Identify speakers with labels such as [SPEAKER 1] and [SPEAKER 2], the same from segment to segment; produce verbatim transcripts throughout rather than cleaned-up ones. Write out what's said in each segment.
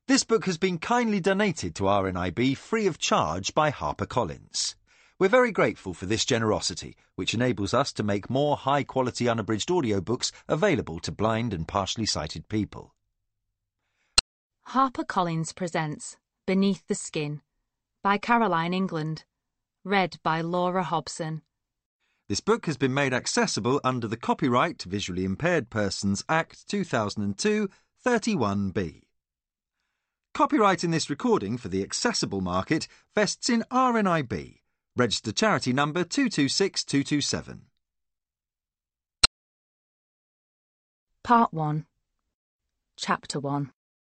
[SPEAKER 1] This book has been kindly donated to R N I B free of charge by HarperCollins. We're very grateful for this generosity, which enables us to make more high-quality unabridged audiobooks available to blind and partially sighted people.
[SPEAKER 2] HarperCollins presents Beneath the Skin by Caroline England, read by Laura Hobson.
[SPEAKER 1] This book has been made accessible under the Copyright Visually Impaired Persons Act two thousand two, thirty-one B. Copyright in this recording for the accessible market vests in R N I B, registered charity number two two six two two seven.
[SPEAKER 2] Part one. Chapter one.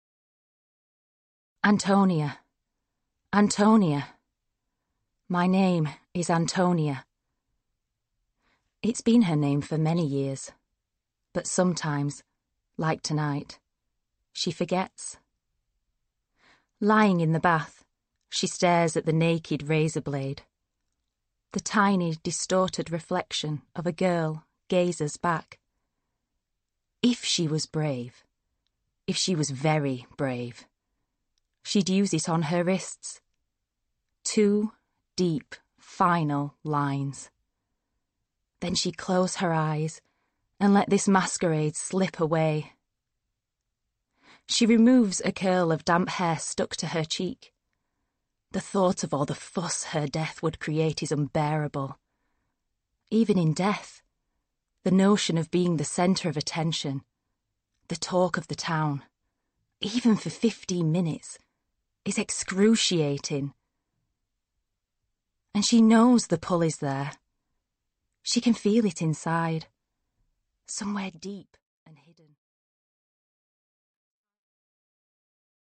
[SPEAKER 2] Antonia. Antonia. My name is Antonia. It's been her name for many years, but sometimes, like tonight, she forgets. Lying in the bath, she stares at the naked razor blade. The tiny, distorted reflection of a girl gazes back. If she was brave, if she was very brave, she'd use it on her wrists. Two deep, final lines. Then she'd close her eyes and let this masquerade slip away. She removes a curl of damp hair stuck to her cheek. The thought of all the fuss her death would create is unbearable. Even in death, the notion of being the centre of attention, the talk of the town, even for fifteen minutes, is excruciating. And she knows the pull is there. She can feel it inside, somewhere deep.